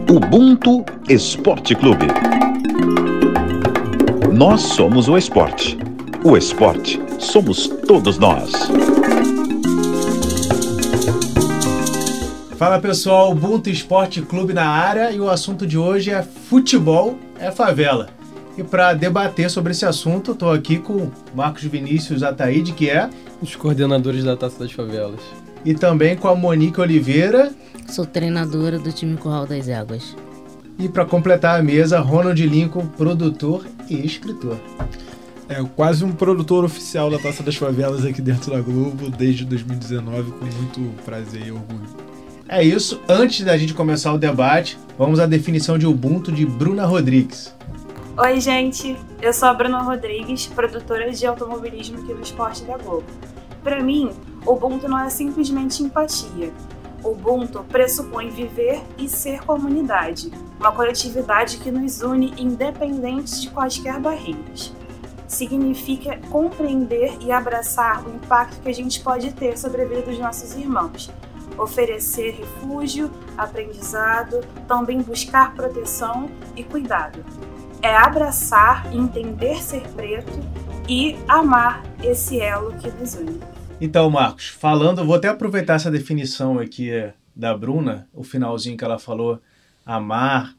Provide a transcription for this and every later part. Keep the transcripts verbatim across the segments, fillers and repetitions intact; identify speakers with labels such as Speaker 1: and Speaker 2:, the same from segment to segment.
Speaker 1: Ubuntu Esporte Clube. Nós somos o esporte. O esporte somos todos nós.
Speaker 2: Fala pessoal, Ubuntu Esporte Clube na área e o assunto de hoje é futebol é favela. E para debater sobre esse assunto, estou aqui com Marcos Vinícius Ataíde, que é
Speaker 3: os coordenadores da Taça das Favelas.
Speaker 2: E também com a Monique Oliveira.
Speaker 4: Sou treinadora do time Curral das Águas.
Speaker 2: E para completar a mesa, Ronald Lincoln, produtor e escritor.
Speaker 5: É quase um produtor oficial da Taça das Favelas aqui dentro da Globo, desde dois mil e dezenove, com muito prazer e orgulho.
Speaker 2: É isso. Antes da gente começar o debate, vamos à definição de Ubuntu de Bruna Rodrigues.
Speaker 6: Oi, gente. Eu sou a Bruna Rodrigues, produtora de automobilismo aqui no Esporte da Globo. Para mim, Ubuntu não é simplesmente empatia. Ubuntu pressupõe viver e ser comunidade, uma coletividade que nos une independente de quaisquer barreiras. Significa compreender e abraçar o impacto que a gente pode ter sobre a vida dos nossos irmãos, oferecer refúgio, aprendizado, também buscar proteção e cuidado. É abraçar, entender ser preto e amar esse elo que nos une.
Speaker 2: Então, Marcos, falando, vou até aproveitar essa definição aqui da Bruna, o finalzinho que ela falou, amar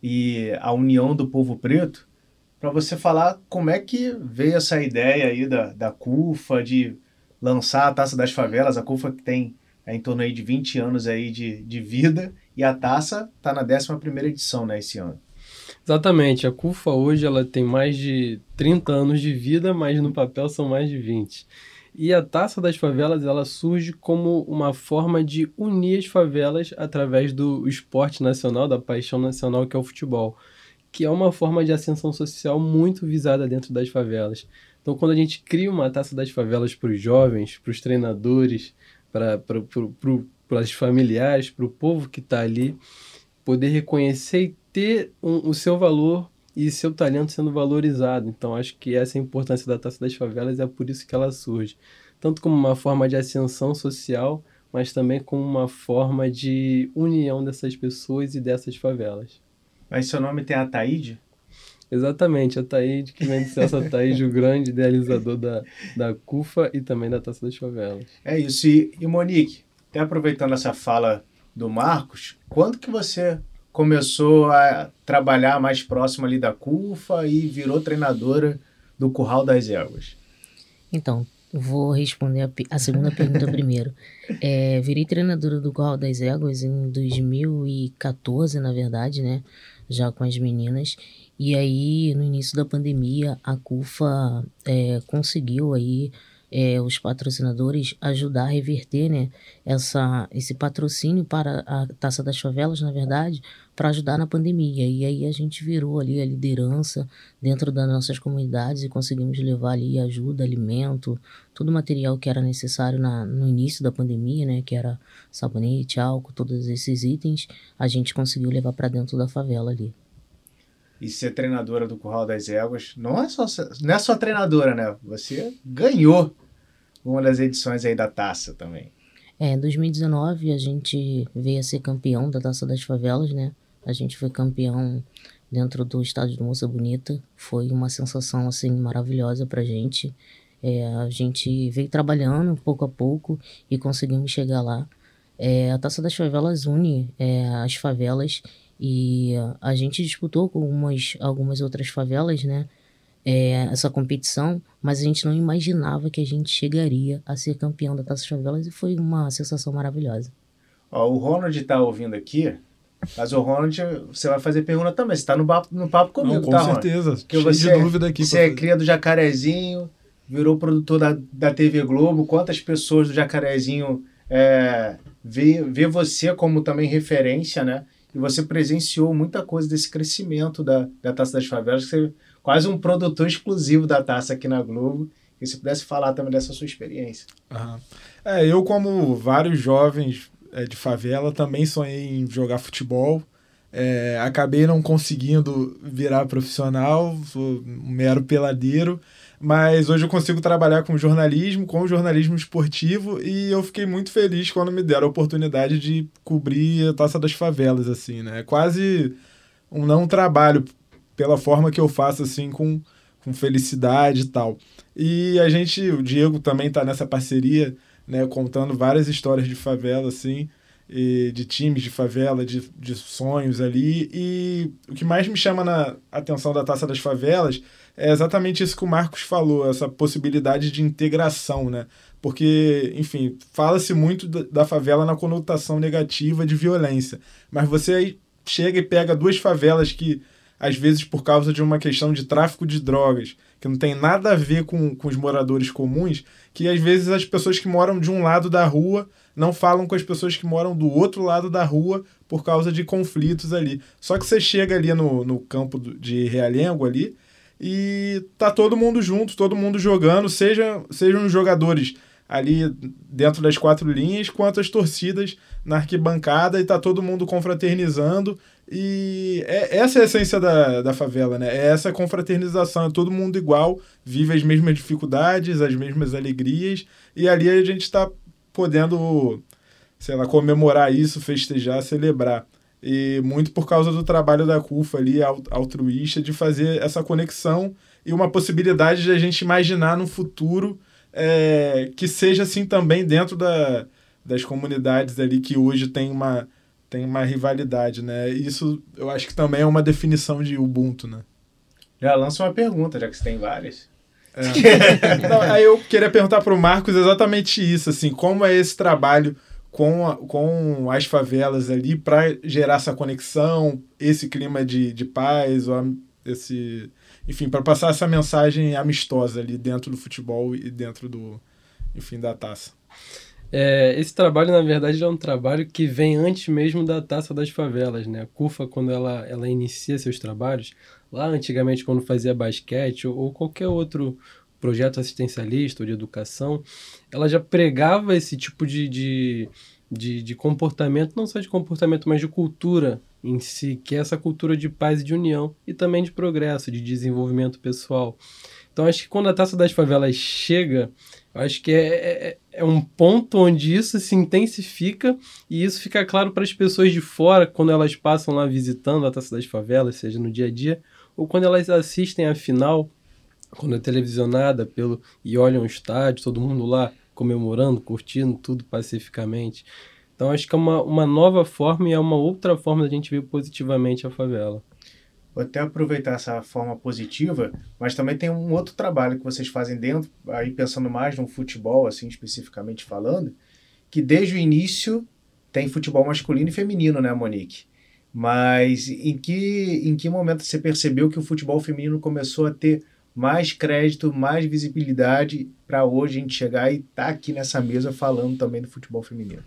Speaker 2: e a união do povo preto, para você falar como é que veio essa ideia aí da, da CUFA de lançar a Taça das Favelas, a CUFA que tem é, em torno aí de vinte anos aí de, de vida, e a taça está na décima primeira edição, né, esse ano.
Speaker 3: Exatamente, a CUFA hoje ela tem mais de trinta anos de vida, mas no papel são mais de vinte. E a Taça das Favelas ela surge como uma forma de unir as favelas através do esporte nacional, da paixão nacional que é o futebol, que é uma forma de ascensão social muito visada dentro das favelas. Então, quando a gente cria uma Taça das Favelas para os jovens, para os treinadores, para os familiares, para o povo que está ali, poder reconhecer e ter um, o seu valor e seu talento sendo valorizado. Então, acho que essa é a importância da Taça das Favelas, é por isso que ela surge. Tanto como uma forma de ascensão social, mas também como uma forma de união dessas pessoas e dessas favelas.
Speaker 2: Mas seu nome tem Ataíde?
Speaker 3: Exatamente, Ataíde, que vem de Celso Ataíde, o grande idealizador da, da CUFA e também da Taça das Favelas.
Speaker 2: É isso. E, e Monique, até aproveitando essa fala do Marcos, quando que você começou a trabalhar mais próximo ali da CUFA e virou treinadora do Curral das Águas?
Speaker 4: Então, eu vou responder a, a segunda pergunta primeiro. É, virei treinadora do Curral das Águas em dois mil e quatorze, na verdade, né? Já com as meninas. E aí, no início da pandemia, a CUFA é, conseguiu aí É, os patrocinadores ajudar a reverter, né, essa, esse patrocínio para a Taça das Favelas, na verdade, para ajudar na pandemia. E aí a gente virou ali a liderança dentro das nossas comunidades e conseguimos levar ali ajuda, alimento, todo o material que era necessário na, no início da pandemia, né, que era sabonete, álcool, todos esses itens, a gente conseguiu levar para dentro da favela ali.
Speaker 2: E ser treinadora do Curral das Águas não é só, não é só treinadora, né? Você ganhou uma das edições aí da taça também.
Speaker 4: É, em dois mil e dezenove a gente veio a ser campeão da Taça das Favelas, né? A gente foi campeão dentro do estádio do Moça Bonita. Foi uma sensação, assim, maravilhosa pra gente. É, a gente veio trabalhando pouco a pouco e conseguimos chegar lá. É, a Taça das Favelas une é, as favelas. E a gente disputou com algumas, algumas outras favelas, né, é, essa competição, mas a gente não imaginava que a gente chegaria a ser campeão da Taça das Favelas e foi uma sensação maravilhosa.
Speaker 2: Ó, o Ronald está ouvindo aqui, mas o Ronald, você vai fazer pergunta também, você está no papo, no papo comigo,
Speaker 5: não, com
Speaker 2: tá,
Speaker 5: certeza,
Speaker 2: Ronald?
Speaker 5: cheio
Speaker 2: você,
Speaker 5: de dúvida aqui.
Speaker 2: Você é cria do Jacarezinho, virou produtor da, da T V Globo, quantas pessoas do Jacarezinho é, vê, vê você como também referência, né? E você presenciou muita coisa desse crescimento da, da Taça das Favelas, que você é quase um produtor exclusivo da taça aqui na Globo. E se pudesse falar também dessa sua experiência.
Speaker 5: Uhum. É, eu, como vários jovens é, de favela, também sonhei em jogar futebol. É, acabei não conseguindo virar profissional, sou um mero peladeiro, mas hoje eu consigo trabalhar com jornalismo, com jornalismo esportivo, e eu fiquei muito feliz quando me deram a oportunidade de cobrir a Taça das Favelas, assim, né? É quase um não trabalho, pela forma que eu faço, assim, com, com felicidade e tal. E a gente, o Diego também tá nessa parceria, né, contando várias histórias de favela, assim, e de times de favela, de, de sonhos ali, e o que mais me chama na atenção da Taça das Favelas é exatamente isso que o Marcos falou, essa possibilidade de integração, né? Porque, enfim, fala-se muito da favela na conotação negativa de violência, mas você aí chega e pega duas favelas que, às vezes, por causa de uma questão de tráfico de drogas, que não tem nada a ver com, com os moradores comuns, que às vezes as pessoas que moram de um lado da rua não falam com as pessoas que moram do outro lado da rua por causa de conflitos ali. Só que você chega ali no, no campo de Realengo ali e tá todo mundo junto, todo mundo jogando, seja, sejam os jogadores ali dentro das quatro linhas, quanto as torcidas na arquibancada, e tá todo mundo confraternizando. E é, essa é a essência da, da favela, né? É essa confraternização, é todo mundo igual, vive as mesmas dificuldades, as mesmas alegrias, e ali a gente está podendo, sei lá, comemorar isso, festejar, celebrar. E muito por causa do trabalho da CUFA ali, altruísta, de fazer essa conexão e uma possibilidade de a gente imaginar no futuro é, que seja assim também dentro da, das comunidades ali que hoje tem uma, tem uma rivalidade, né? Isso eu acho que também é uma definição de Ubuntu, né?
Speaker 2: Já lança uma pergunta, já que você tem várias.
Speaker 5: É. Não, aí eu queria perguntar para o Marcos exatamente isso, assim, como é esse trabalho com, a, com as favelas ali para gerar essa conexão, esse clima de, de paz, ou esse, enfim, para passar essa mensagem amistosa ali dentro do futebol e dentro do, enfim, da taça.
Speaker 3: É, esse trabalho, na verdade, é um trabalho que vem antes mesmo da Taça das Favelas, né? A CUFA, quando ela, ela inicia seus trabalhos, lá antigamente, quando fazia basquete ou, ou qualquer outro projeto assistencialista ou de educação, ela já pregava esse tipo de, de, de, de comportamento, não só de comportamento, mas de cultura em si, que é essa cultura de paz e de união, e também de progresso, de desenvolvimento pessoal. Então, acho que quando a Taça das Favelas chega, acho que é, é, é um ponto onde isso se intensifica, e isso fica claro para as pessoas de fora, quando elas passam lá visitando a Taça das Favelas, seja no dia a dia, ou quando elas assistem a final, quando é televisionada pelo, e olham o estádio, todo mundo lá comemorando, curtindo tudo pacificamente. Então, acho que é uma, uma nova forma e é uma outra forma da gente ver positivamente a favela.
Speaker 2: Vou até aproveitar essa forma positiva, mas também tem um outro trabalho que vocês fazem dentro, aí pensando mais no futebol, assim, especificamente falando, que desde o início tem futebol masculino e feminino, né, Monique? Mas em que, em que momento você percebeu que o futebol feminino começou a ter mais crédito, mais visibilidade para hoje a gente chegar e estar tá aqui nessa mesa falando também do futebol feminino?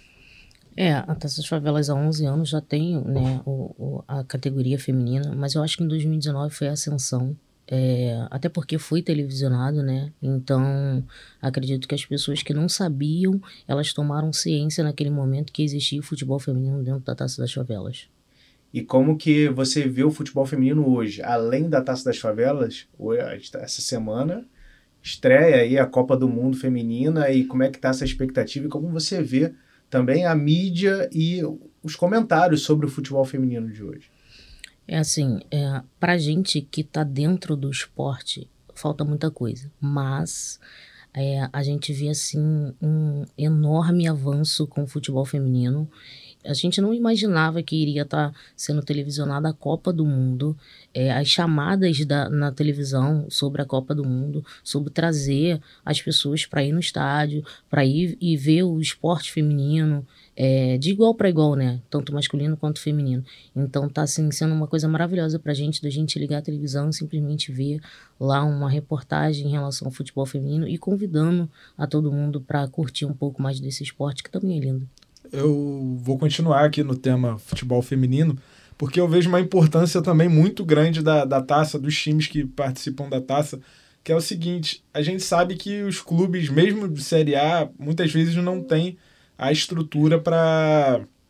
Speaker 4: É, a Taça das Favelas há onze anos já tem, né, o, o, a categoria feminina, mas eu acho que em dois mil e dezenove foi a ascensão, é, até porque foi televisionado, né, então acredito que as pessoas que não sabiam, elas tomaram ciência naquele momento que existia o futebol feminino dentro da Taça das Favelas.
Speaker 2: E como que você vê o futebol feminino hoje? Além da Taça das Favelas, essa semana estreia aí a Copa do Mundo Feminina, e como é que está essa expectativa e como você vê também a mídia e os comentários sobre o futebol feminino de hoje?
Speaker 4: É assim, é, pra gente que tá dentro do esporte, falta muita coisa, mas é, a gente vê assim um enorme avanço com o futebol feminino. A gente não imaginava que iria estar sendo televisionada a Copa do Mundo, é, as chamadas da, na televisão sobre a Copa do Mundo, sobre trazer as pessoas para ir no estádio, para ir e ver o esporte feminino, é, de igual para igual, né? Tanto masculino quanto feminino. Então tá assim, sendo uma coisa maravilhosa pra gente, da gente ligar a televisão e simplesmente ver lá uma reportagem em relação ao futebol feminino e convidando a todo mundo para curtir um pouco mais desse esporte, que também é lindo.
Speaker 5: Eu vou continuar aqui no tema futebol feminino, porque eu vejo uma importância também muito grande da, da taça, dos times que participam da taça, que é o seguinte: a gente sabe que os clubes, mesmo de Série A, muitas vezes não têm a estrutura para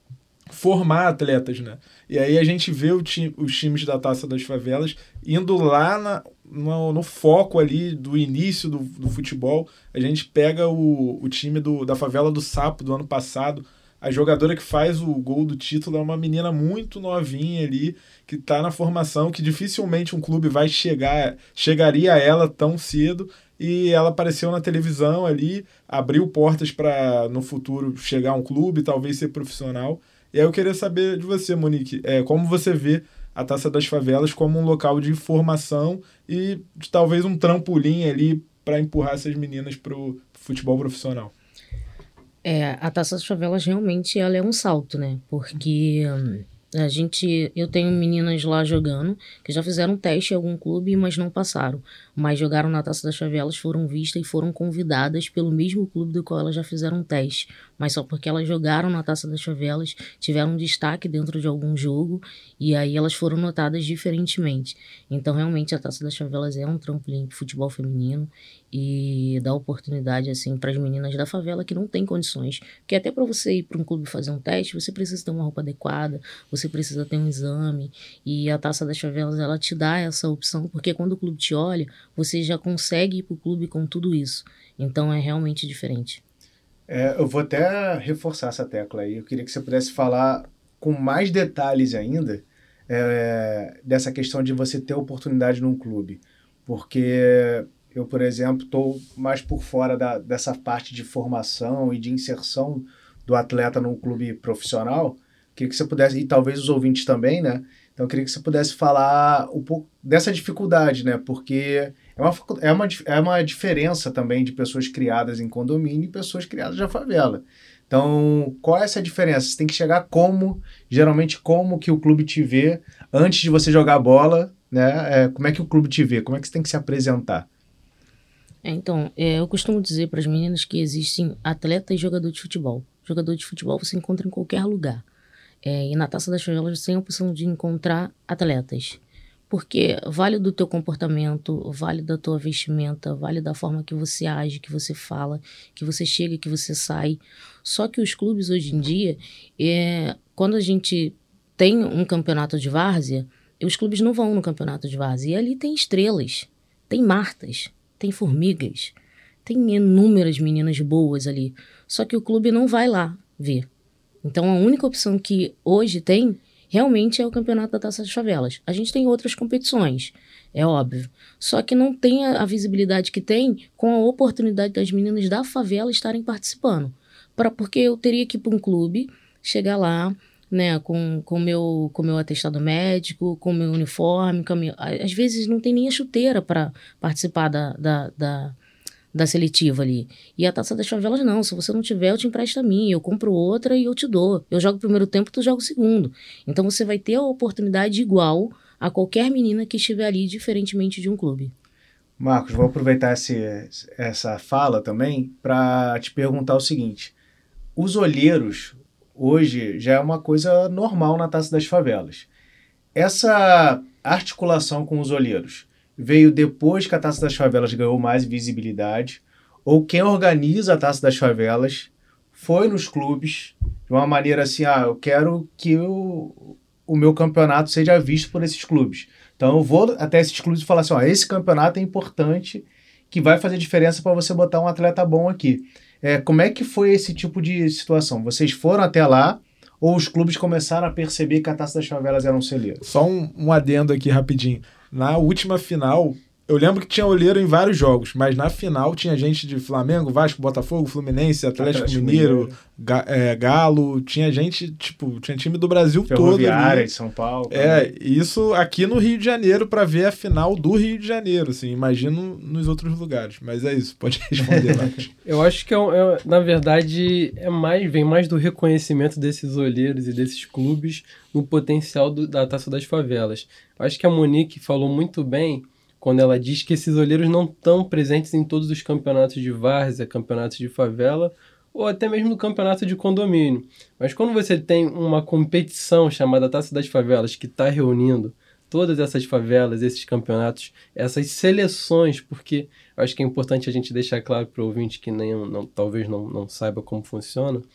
Speaker 5: formar atletas, né? E aí a gente vê o ti, os times da Taça das Favelas indo lá na, no, no foco ali do início do, do futebol. A gente pega o, o time do, da Favela do Sapo do ano passado. A jogadora que faz o gol do título é uma menina muito novinha ali, que está na formação, que dificilmente um clube vai chegar, chegaria a ela tão cedo. E ela apareceu na televisão ali, abriu portas para no futuro chegar a um clube, talvez ser profissional. E aí eu queria saber de você, Monique, é, como você vê a Taça das Favelas como um local de formação e de, talvez um trampolim ali para empurrar essas meninas para o futebol profissional?
Speaker 4: É, a Taça das Favelas realmente ela é um salto, né? Porque hum, a gente, eu tenho meninas lá jogando que já fizeram teste em algum clube, mas não passaram. Mas jogaram na Taça das Favelas, foram vistas e foram convidadas pelo mesmo clube do qual elas já fizeram teste. Mas só porque elas jogaram na Taça das Favelas, tiveram um destaque dentro de algum jogo e aí elas foram notadas diferentemente. Então realmente a Taça das Favelas é um trampolim para o futebol feminino e dá oportunidade assim para as meninas da favela que não têm condições. Porque até para você ir para um clube fazer um teste, você precisa ter uma roupa adequada, você precisa ter um exame, e a Taça das Favelas ela te dá essa opção, porque quando o clube te olha, você já consegue ir para o clube com tudo isso. Então é realmente diferente.
Speaker 2: É, eu vou até reforçar essa tecla aí. Eu queria que você pudesse falar com mais detalhes ainda é, dessa questão de você ter oportunidade num clube. Porque eu, por exemplo, estou mais por fora da, dessa parte de formação e de inserção do atleta num clube profissional. Queria que você pudesse, e talvez os ouvintes também, né? Então eu queria que você pudesse falar um pouco dessa dificuldade, né? Porque é uma, é uma, é uma diferença também de pessoas criadas em condomínio e pessoas criadas na favela. Então, qual é essa diferença? Você tem que chegar como, geralmente, como que o clube te vê antes de você jogar bola, né? É, como é que o clube te vê? Como é que você tem que se apresentar?
Speaker 4: É, então, é, eu costumo dizer para as meninas que existem atleta e jogador de futebol. Jogador de futebol você encontra em qualquer lugar. É, e na Taça das Favelas você tem a opção de encontrar atletas. Porque vale do teu comportamento, vale da tua vestimenta, vale da forma que você age, que você fala, que você chega, que você sai. Só que os clubes hoje em dia, é, quando a gente tem um campeonato de várzea, os clubes não vão no campeonato de várzea. E ali tem estrelas, tem Martas, tem Formigas, tem inúmeras meninas boas ali. Só que o clube não vai lá ver. Então a única opção que hoje tem realmente é o campeonato da Taça das Favelas. A gente tem outras competições, é óbvio. Só que não tem a, a visibilidade que tem com a oportunidade das meninas da favela estarem participando. Pra, porque eu teria que ir para um clube, chegar lá, né, com o meu, com meu atestado médico, com o meu uniforme. Com a minha, às vezes não tem nem a chuteira para participar da, da, da, da seletiva ali. E a Taça das Favelas não. Se você não tiver, eu te empresto a mim. Eu compro outra e eu te dou. Eu jogo o primeiro tempo, tu joga o segundo. Então você vai ter a oportunidade igual a qualquer menina que estiver ali, diferentemente de um clube.
Speaker 2: Marcos, vou aproveitar esse, essa fala também para te perguntar o seguinte. Os olheiros, hoje, já é uma coisa normal na Taça das Favelas. Essa articulação com os olheiros veio depois que a Taça das Favelas ganhou mais visibilidade, ou quem organiza a Taça das Favelas foi nos clubes de uma maneira assim, ah, eu quero que eu, o meu campeonato seja visto por esses clubes. Então eu vou até esses clubes e falar assim, ó, esse campeonato é importante, que vai fazer diferença para você botar um atleta bom aqui. É, como é que foi esse tipo de situação? Vocês foram até lá ou os clubes começaram a perceber que a Taça das Favelas era um celeiro?
Speaker 5: Só um, um adendo aqui rapidinho. Na última final, eu lembro que tinha olheiro em vários jogos, mas na final tinha gente de Flamengo, Vasco, Botafogo, Fluminense, Atlético, Atlético Mineiro, Mineiro. Ga, é, Galo, tinha gente, tipo, tinha time do Brasil todo.
Speaker 2: Ferroviária de São Paulo.
Speaker 5: É, também. Isso aqui no Rio de Janeiro para ver a final do Rio de Janeiro, assim, imagino nos outros lugares. Mas é isso, pode responder, Marcos.
Speaker 3: Eu acho que, é, é, na verdade, é mais, vem mais do reconhecimento desses olheiros e desses clubes no potencial do, da Taça das Favelas. Eu acho que a Monique falou muito bem quando ela diz que esses olheiros não estão presentes em todos os campeonatos de várzea, campeonatos de favela, ou até mesmo no campeonato de condomínio. Mas quando você tem uma competição chamada Taça das Favelas, que está reunindo todas essas favelas, esses campeonatos, essas seleções, porque eu acho que é importante a gente deixar claro para o ouvinte que nem, não, talvez não, não saiba como funciona,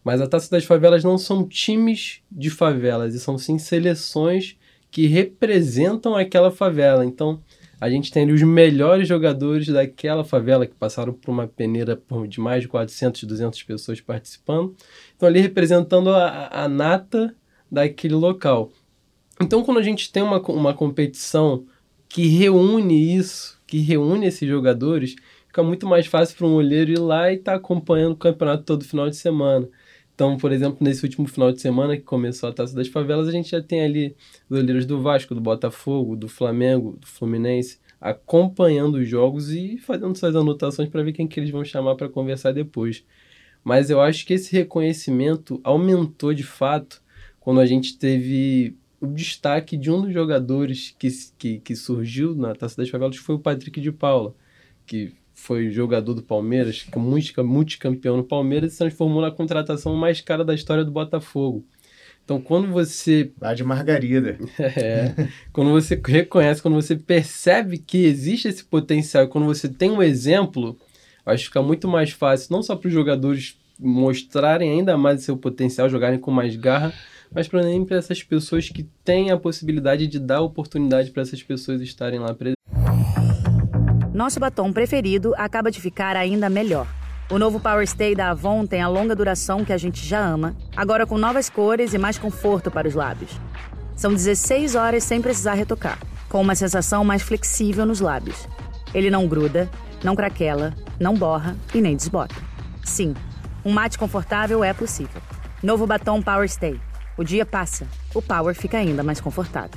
Speaker 3: Mas a Taça das Favelas não são times de favelas, e são sim seleções que representam aquela favela. Então, a gente tem ali os melhores jogadores daquela favela que passaram por uma peneira de mais de quatrocentas, duzentas pessoas participando. Então, ali representando a, a nata daquele local. Então, quando a gente tem uma, uma competição que reúne isso, que reúne esses jogadores, fica muito mais fácil para um olheiro ir lá e estar tá acompanhando o campeonato todo final de semana. Então, por exemplo, nesse último final de semana que começou a Taça das Favelas, a gente já tem ali os olheiros do Vasco, do Botafogo, do Flamengo, do Fluminense, acompanhando os jogos e fazendo suas anotações para ver quem que eles vão chamar para conversar depois. Mas eu acho que esse reconhecimento aumentou de fato quando a gente teve o destaque de um dos jogadores que, que, que surgiu na Taça das Favelas, que foi o Patrick de Paula, que foi jogador do Palmeiras, que é multicampeão no Palmeiras, e se transformou na contratação mais cara da história do Botafogo. Então, quando você...
Speaker 2: Lá de Margarida.
Speaker 3: É, quando você reconhece, quando você percebe que existe esse potencial, e quando você tem um exemplo, acho que fica muito mais fácil, não só para os jogadores mostrarem ainda mais o seu potencial, jogarem com mais garra, mas para nem para essas pessoas que têm a possibilidade de dar oportunidade para essas pessoas estarem lá presentes.
Speaker 7: Nosso batom preferido acaba de ficar ainda melhor. O novo Power Stay da Avon tem a longa duração que a gente já ama, agora com novas cores e mais conforto para os lábios. São dezesseis horas sem precisar retocar, com uma sensação mais flexível nos lábios. Ele não gruda, não craquela, não borra e nem desbota. Sim, um mate confortável é possível. Novo batom Power Stay. O dia passa, o Power fica ainda mais confortável.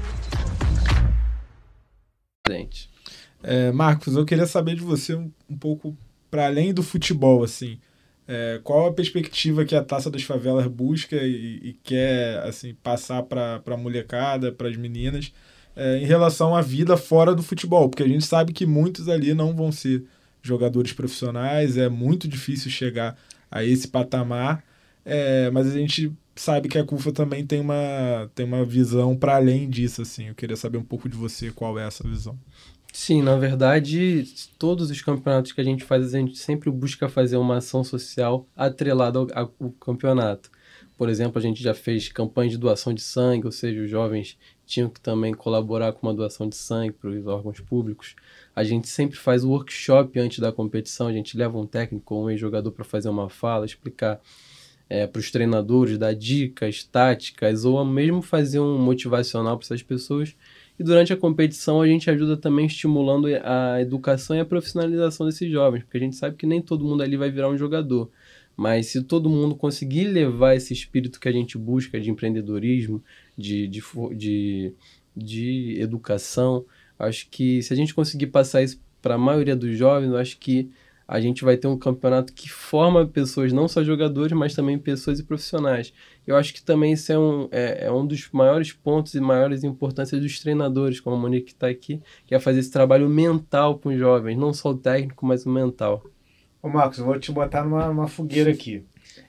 Speaker 3: Gente.
Speaker 5: É, Marcos, eu queria saber de você um, um pouco para além do futebol, assim. É, qual a perspectiva que a Taça das Favelas busca e, e quer assim, passar para a molecada, para as meninas, é, em relação à vida fora do futebol? Porque a gente sabe que muitos ali não vão ser jogadores profissionais, é muito difícil chegar a esse patamar, é, mas a gente sabe que a CUFA também tem uma, tem uma visão para além disso, assim. Eu queria saber um pouco de você, qual é essa visão.
Speaker 3: Sim, na verdade, todos os campeonatos que a gente faz, a gente sempre busca fazer uma ação social atrelada ao, ao campeonato. Por exemplo, a gente já fez campanha de doação de sangue, ou seja, os jovens tinham que também colaborar com uma doação de sangue para os órgãos públicos. A gente sempre faz o workshop antes da competição, a gente leva um técnico ou um ex-jogador para fazer uma fala, explicar é, para os treinadores, dar dicas, táticas, ou mesmo fazer um motivacional para essas pessoas. E durante a competição a gente ajuda também estimulando a educação e a profissionalização desses jovens, porque a gente sabe que nem todo mundo ali vai virar um jogador. Mas se todo mundo conseguir levar esse espírito que a gente busca de empreendedorismo, de, de, de, de educação, acho que se a gente conseguir passar isso para a maioria dos jovens, acho que a gente vai ter um campeonato que forma pessoas, não só jogadores, mas também pessoas e profissionais. Eu acho que também isso é um, é, é um dos maiores pontos e maiores importâncias dos treinadores, como a Monique está aqui, que é fazer esse trabalho mental com os jovens, não só o técnico, mas o mental.
Speaker 2: Ô Marcos, eu vou te botar numa, numa fogueira aqui.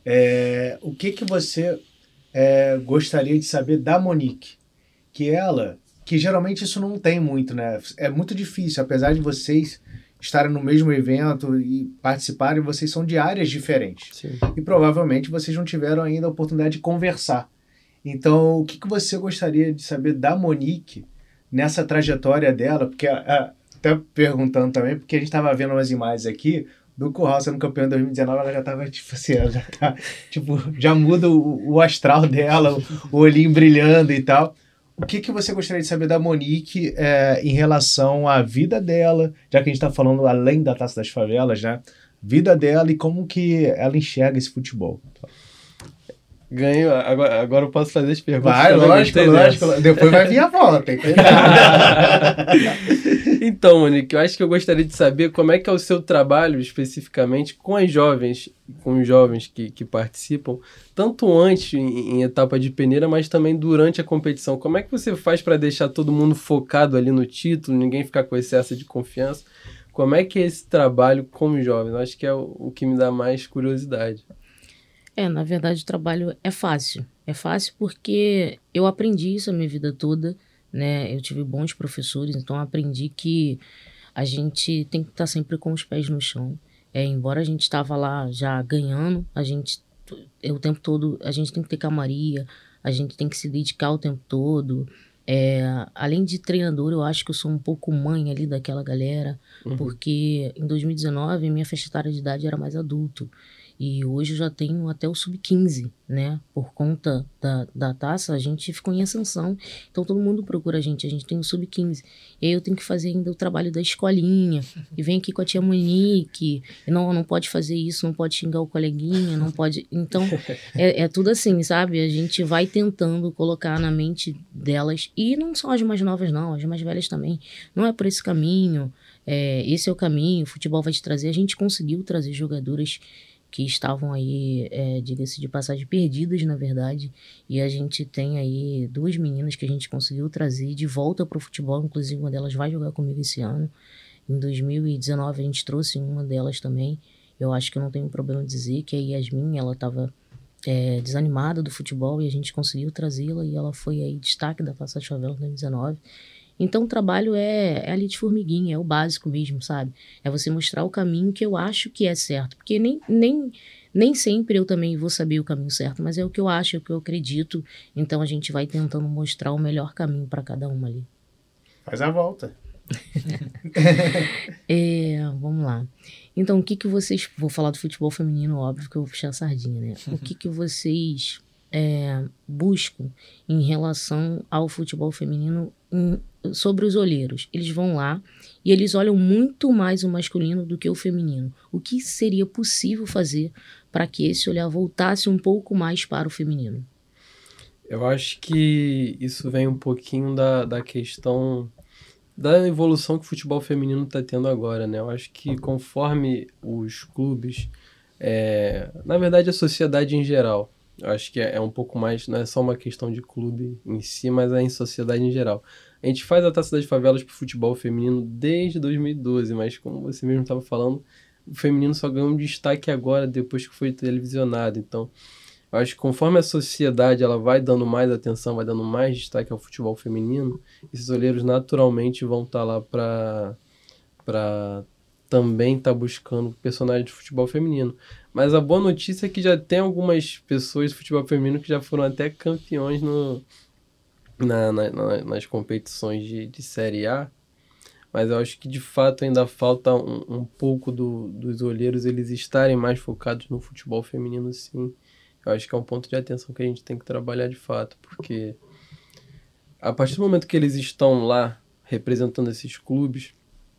Speaker 2: É, o que, que você é, gostaria de saber da Monique? Que ela, que geralmente isso não tem muito, né? É muito difícil, apesar de vocês estarem no mesmo evento e participarem, vocês são de áreas diferentes.
Speaker 3: Sim.
Speaker 2: E provavelmente vocês não tiveram ainda a oportunidade de conversar. Então, o que, que você gostaria de saber da Monique nessa trajetória dela? Porque, a, até perguntando também, porque a gente estava vendo umas imagens aqui do Curral sendo campeão em dois mil e dezenove, ela já estava, tipo assim, ela já tá, tipo, já muda o, o astral dela, o, o olhinho brilhando e tal. O que, que você gostaria de saber da Monique é, em relação à vida dela, já que a gente está falando além da Taça das Favelas, né? Vida dela e como que ela enxerga esse futebol.
Speaker 3: Ganho, agora, agora eu posso fazer as perguntas.
Speaker 2: Vai, lógico, lógico. Dessa. Depois vai vir a volta, entendeu?
Speaker 3: Então, Monique, eu acho que eu gostaria de saber como é que é o seu trabalho especificamente com as jovens, com os jovens que, que participam, tanto antes em, em etapa de peneira, mas também durante a competição. Como é que você faz para deixar todo mundo focado ali no título, ninguém ficar com excesso de confiança? Como é que é esse trabalho com os jovens? Eu acho que é o, o que me dá mais curiosidade.
Speaker 4: É, na verdade o trabalho é fácil. É fácil porque eu aprendi isso a minha vida toda, né? Eu tive bons professores, então eu aprendi que a gente tem que estar sempre com os pés no chão. É, embora a gente estava lá já ganhando, a gente é, o tempo todo, a gente tem que ter calmaria, a gente tem que se dedicar o tempo todo. É, além de treinador, eu acho que eu sou um pouco mãe ali daquela galera, uhum. porque em dois mil e dezenove minha faixa etária de idade era mais adulto. E hoje eu já tenho até o sub quinze, né? Por conta da, da taça, a gente ficou em ascensão. Então todo mundo procura a gente, a gente tem o sub quinze. E aí eu tenho que fazer ainda o trabalho da escolinha. E vem aqui com a tia Monique. E não, não pode fazer isso, não pode xingar o coleguinha, não pode... Então é, é tudo assim, sabe? A gente vai tentando colocar na mente delas. E não só as mais novas não, as mais velhas também. Não é por esse caminho. É, esse é o caminho, o futebol vai te trazer. A gente conseguiu trazer jogadoras que estavam aí, é, diga-se de passagem, perdidas, na verdade, e a gente tem aí duas meninas que a gente conseguiu trazer de volta para o futebol, inclusive uma delas vai jogar comigo esse ano. Em dois mil e dezenove a gente trouxe uma delas também, eu acho que eu não tenho problema de dizer que a Yasmin, ela estava é, desanimada do futebol e a gente conseguiu trazê-la e ela foi aí destaque da Taça das Favelas em dois mil e dezenove. Então o trabalho é, é ali de formiguinha, é o básico mesmo, sabe? É você mostrar o caminho que eu acho que é certo. Porque nem, nem, nem sempre eu também vou saber o caminho certo, mas é o que eu acho, é o que eu acredito. Então a gente vai tentando mostrar o melhor caminho para cada uma ali.
Speaker 2: Faz a volta.
Speaker 4: é, vamos lá. Então o que que vocês... Vou falar do futebol feminino, óbvio que eu vou puxar a sardinha, né? O que que vocês é, buscam em relação ao futebol feminino em, sobre os olheiros? Eles vão lá e eles olham muito mais o masculino do que o feminino. O que seria possível fazer para que esse olhar voltasse um pouco mais para o feminino?
Speaker 3: Eu acho que isso vem um pouquinho da, da questão da evolução que o futebol feminino está tendo agora, né? Eu acho que conforme os clubes, é, na verdade a sociedade em geral, eu acho que é, é um pouco mais, não é só uma questão de clube em si, mas é em sociedade em geral. A gente faz a Taça das Favelas pro futebol feminino desde dois mil e doze, mas como você mesmo estava falando, o feminino só ganhou um destaque agora, depois que foi televisionado. Então, eu acho que conforme a sociedade ela vai dando mais atenção, vai dando mais destaque ao futebol feminino, esses olheiros naturalmente vão estar tá lá para para também estar tá buscando personagens de futebol feminino. Mas a boa notícia é que já tem algumas pessoas de futebol feminino que já foram até campeões no, na, na, na, nas competições de, de Série A. Mas eu acho que de fato ainda falta um, um pouco do, dos olheiros eles estarem mais focados no futebol feminino, sim. Eu acho que é um ponto de atenção que a gente tem que trabalhar de fato, porque a partir do momento que eles estão lá representando esses clubes,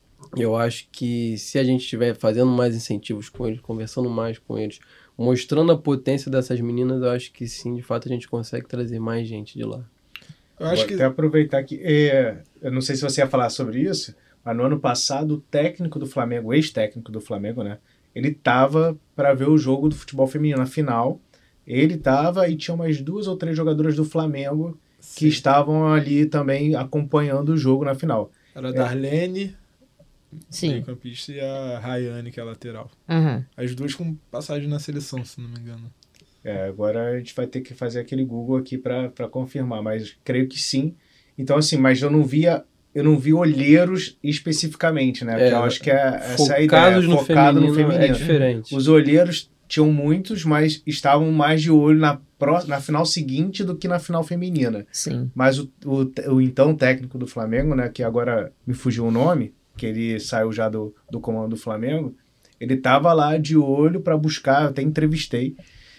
Speaker 3: eu acho que se a gente estiver fazendo mais incentivos com eles, conversando mais com eles, mostrando a potência dessas meninas, eu acho que sim, de fato a gente consegue trazer mais gente de lá.
Speaker 2: Eu acho Vou que... até aproveitar que, é, eu não sei se você ia falar sobre isso, mas no ano passado o técnico do Flamengo, o ex-técnico do Flamengo, né, ele estava para ver o jogo do futebol feminino na final, ele estava e tinha umas duas ou três jogadoras do Flamengo sim. que estavam ali também acompanhando o jogo na final.
Speaker 5: Era a Darlene...
Speaker 4: Sim.
Speaker 5: meio-campista e a Rayane, que é a lateral.
Speaker 4: Uhum.
Speaker 5: As duas com passagem na seleção, se não me engano.
Speaker 2: É, agora a gente vai ter que fazer aquele Google aqui para confirmar, mas creio que sim. Então, assim, mas eu não via, eu não vi olheiros especificamente, né? Porque é, eu acho que é, essa é a ideia,
Speaker 3: no
Speaker 2: focado
Speaker 3: feminino
Speaker 2: no feminino.
Speaker 3: É diferente.
Speaker 2: Os olheiros tinham muitos, mas estavam mais de olho na, pró- na final seguinte do que na final feminina.
Speaker 4: Sim.
Speaker 2: Mas o, o, o então técnico do Flamengo, né, que agora me fugiu o nome, que ele saiu já do, do comando do Flamengo, ele estava lá de olho para buscar, até entrevistei,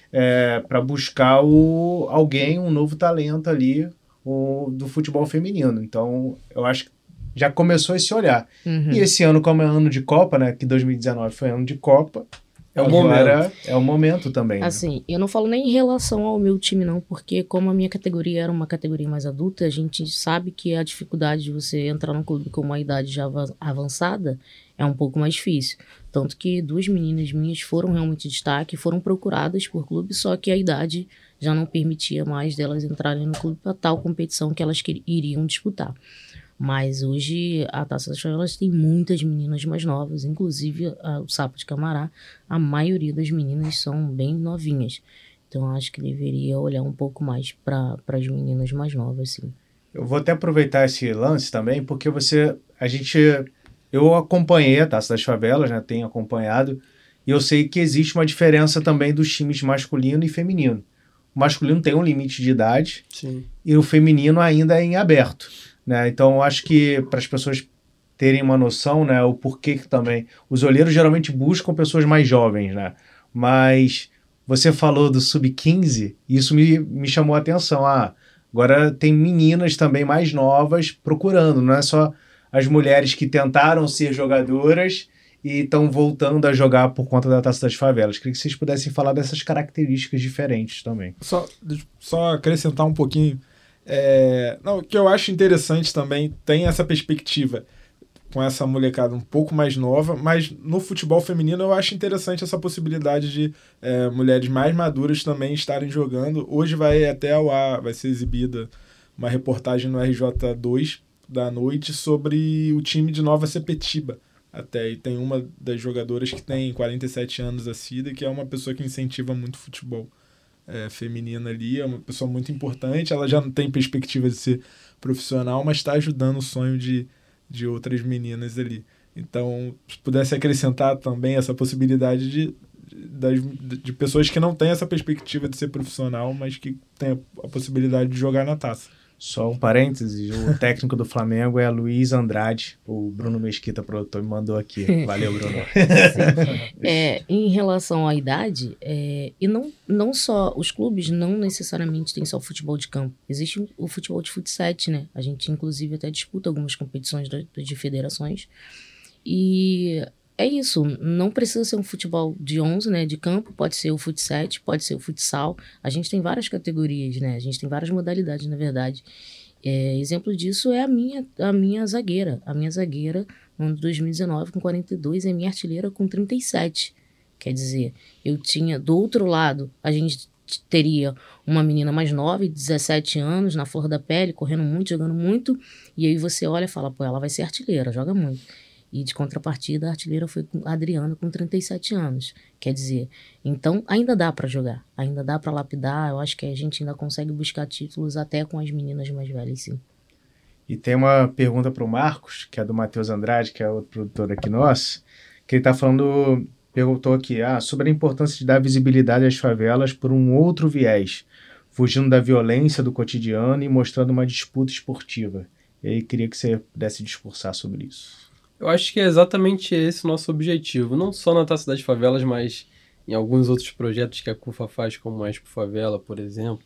Speaker 2: é, para buscar o, alguém, um novo talento ali o, do futebol feminino. Então, eu acho que já começou esse olhar.
Speaker 4: Uhum.
Speaker 2: E esse ano, como é ano de Copa, né, que dois mil e dezenove foi ano de Copa,
Speaker 3: é o
Speaker 2: agora
Speaker 3: momento.
Speaker 2: É o momento também.
Speaker 4: Assim,
Speaker 2: né?
Speaker 4: eu não falo nem em relação ao meu time, não, porque como a minha categoria era uma categoria mais adulta, a gente sabe que a dificuldade de você entrar num clube com uma idade já avançada é um pouco mais difícil. Tanto que duas meninas minhas foram realmente destaque, foram procuradas por clube, só que a idade já não permitia mais delas entrarem no clube para tal competição que elas que, iriam disputar. Mas hoje a Taça das Favelas tem muitas meninas mais novas, inclusive a, o Sapo de Camará, a maioria das meninas são bem novinhas. Então acho que deveria olhar um pouco mais para as meninas mais novas, sim.
Speaker 2: Eu vou até aproveitar esse lance também, porque você, a gente, eu acompanhei a Taça das Favelas, né, tenho acompanhado, E eu sei que existe uma diferença também dos times masculino e feminino. O masculino tem um limite de idade.
Speaker 3: Sim.
Speaker 2: E o feminino ainda é em aberto, né? Então, eu acho que para as pessoas terem uma noção, né, o porquê que também... Os olheiros geralmente buscam pessoas mais jovens, né? Mas você falou do sub quinze, e isso me, me chamou a atenção. Ah, agora tem meninas também mais novas procurando, não é só as mulheres que tentaram ser jogadoras e estão voltando a jogar por conta da Taça das Favelas. Queria que vocês pudessem falar dessas características diferentes também.
Speaker 5: Só, só acrescentar um pouquinho. É, não, o que eu acho interessante também, tem essa perspectiva com essa molecada um pouco mais nova, mas no futebol feminino eu acho interessante essa possibilidade de é, mulheres mais maduras também estarem jogando. Hoje vai até ao ar, vai ser exibida uma reportagem no R J dois da noite sobre o time de Nova Sepetiba. Até, e tem uma das jogadoras que tem quarenta e sete anos, a Cida, que é uma pessoa que incentiva muito o futebol é, feminino ali, é uma pessoa muito importante. Ela já não tem perspectiva de ser profissional, mas está ajudando o sonho de, de outras meninas ali. Então, se pudesse acrescentar também essa possibilidade de, de, de pessoas que não têm essa perspectiva de ser profissional, mas que têm a, a possibilidade de jogar na taça.
Speaker 2: Só um parênteses, o técnico do Flamengo é Luiz Andrade, o Bruno Mesquita, produtor, me mandou aqui. Valeu, Bruno.
Speaker 4: É, em relação à idade, é, e não, não só, os clubes não necessariamente têm só o futebol de campo, existe o futebol de futsal, né? A gente, inclusive, até disputa algumas competições de, de federações, e é isso, não precisa ser um futebol de onze, né, de campo, pode ser o futsal, pode ser o futsal. A gente tem várias categorias, né, a gente tem várias modalidades, na verdade. É, exemplo disso é a minha, a minha zagueira. A minha zagueira, no ano de dois mil e dezenove, com quarenta e dois, é minha artilheira com trinta e sete. Quer dizer, eu tinha, do outro lado, a gente teria uma menina mais nova, dezessete anos, na flor da pele, correndo muito, jogando muito, e aí você olha e fala, pô, ela vai ser artilheira, joga muito. E de contrapartida, a artilheira foi a Adriana com trinta e sete anos. Quer dizer, então ainda dá para jogar, ainda dá para lapidar. Eu acho que a gente ainda consegue buscar títulos até com as meninas mais velhas, sim.
Speaker 2: E tem uma pergunta para o Marcos, que é do Matheus Andrade, que é outro produtor aqui nosso, que ele está falando, perguntou aqui, ah, sobre a importância de dar visibilidade às favelas por um outro viés, fugindo da violência do cotidiano e mostrando uma disputa esportiva. E aí queria que você pudesse discursar sobre isso.
Speaker 3: Eu acho que é exatamente esse o nosso objetivo, não só na Taça das Favelas, mas em alguns outros projetos que a CUFA faz, como a Expo Favela, por exemplo.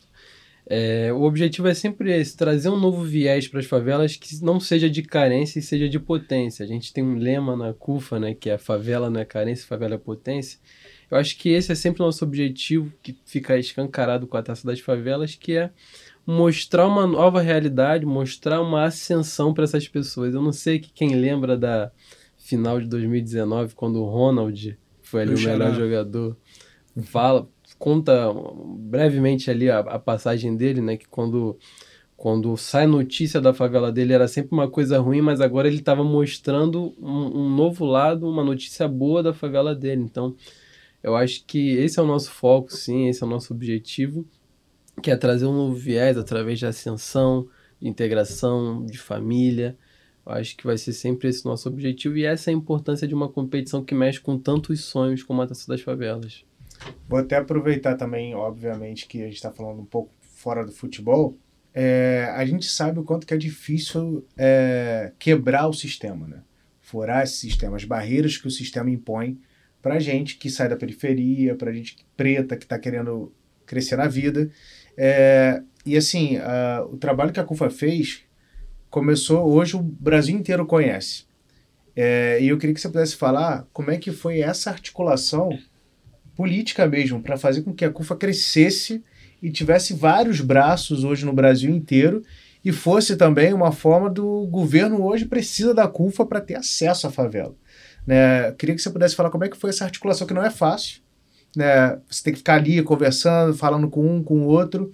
Speaker 3: É, o objetivo é sempre esse, trazer um novo viés para as favelas que não seja de carência e seja de potência. A gente tem um lema na CUFA, né, que é favela não é carência, favela é potência. Eu acho que esse é sempre o nosso objetivo, que fica escancarado com a Taça das Favelas, que é mostrar uma nova realidade, mostrar uma ascensão para essas pessoas. Eu não sei que quem lembra da final de dois mil e dezenove, quando o Ronald foi ali o melhor jogador, fala, conta brevemente ali a, a passagem dele, né, que quando, quando sai notícia da favela dele era sempre uma coisa ruim, mas agora ele estava mostrando um, um novo lado, uma notícia boa da favela dele. Então, eu acho que esse é o nosso foco, sim, esse é o nosso objetivo, que é trazer um novo viés através de ascensão, de integração, de família. Eu acho que vai ser sempre esse nosso objetivo e essa é a importância de uma competição que mexe com tantos sonhos como a Taça das Favelas.
Speaker 2: Vou até aproveitar também, obviamente, que a gente está falando um pouco fora do futebol. É, a gente sabe o quanto que é difícil é, quebrar o sistema, né? Furar esse sistema, as barreiras que o sistema impõe para gente que sai da periferia, para gente preta que está querendo crescer na vida. É, e assim, uh, o trabalho que a CUFA fez começou, hoje o Brasil inteiro conhece. É, e eu queria que você pudesse falar como é que foi essa articulação política mesmo, para fazer com que a CUFA crescesse e tivesse vários braços hoje no Brasil inteiro e fosse também uma forma do governo hoje precisa da CUFA para ter acesso à favela. Né? Eu queria que você pudesse falar como é que foi essa articulação, que não é fácil. Né, você tem que ficar ali conversando, falando com um, com o outro,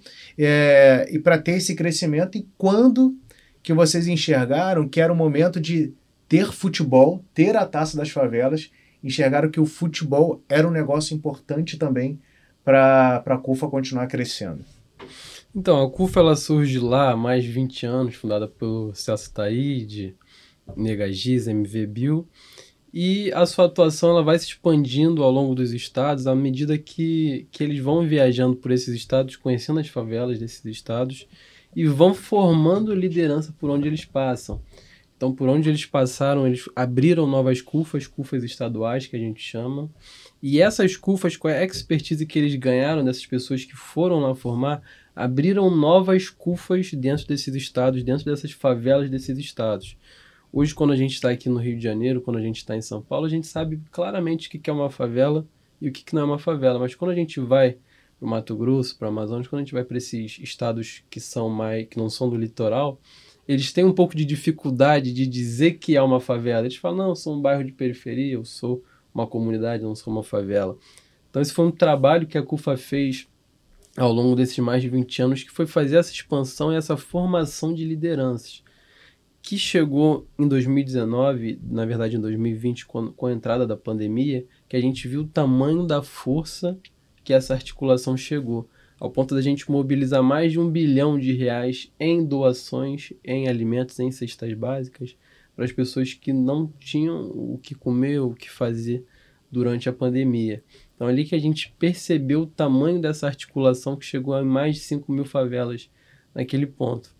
Speaker 2: é, e para ter esse crescimento, e quando que vocês enxergaram que era o momento de ter futebol, ter a Taça das Favelas, enxergaram que o futebol era um negócio importante também para a CUFA continuar crescendo?
Speaker 3: Então, a CUFA ela surge lá há mais de vinte anos, fundada pelo Celso Taide, Nega Giz, M V Bill. E a sua atuação ela vai se expandindo ao longo dos estados à medida que, que eles vão viajando por esses estados, conhecendo as favelas desses estados e vão formando liderança por onde eles passam. Então, por onde eles passaram, eles abriram novas CUFAs, CUFAs estaduais, que a gente chama. E essas CUFAs, com a expertise que eles ganharam dessas pessoas que foram lá formar, abriram novas CUFAs dentro desses estados, dentro dessas favelas desses estados. Hoje, quando a gente está aqui no Rio de Janeiro, quando a gente está em São Paulo, a gente sabe claramente o que é uma favela e o que não é uma favela. Mas quando a gente vai para o Mato Grosso, para o Amazonas, quando a gente vai para esses estados que, são mais, que não são do litoral, eles têm um pouco de dificuldade de dizer que é uma favela. Eles falam, não, eu sou um bairro de periferia, eu sou uma comunidade, eu não sou uma favela. Então esse foi um trabalho que a CUFA fez ao longo desses mais de vinte anos, que foi fazer essa expansão e essa formação de lideranças, que chegou em dois mil e dezenove, na verdade em dois mil e vinte, quando, com a entrada da pandemia, que a gente viu o tamanho da força que essa articulação chegou, ao ponto da gente mobilizar mais de um bilhão de reais em doações, em alimentos, em cestas básicas, para as pessoas que não tinham o que comer, o que fazer durante a pandemia. Então, ali que a gente percebeu o tamanho dessa articulação que chegou a mais de cinco mil favelas naquele ponto.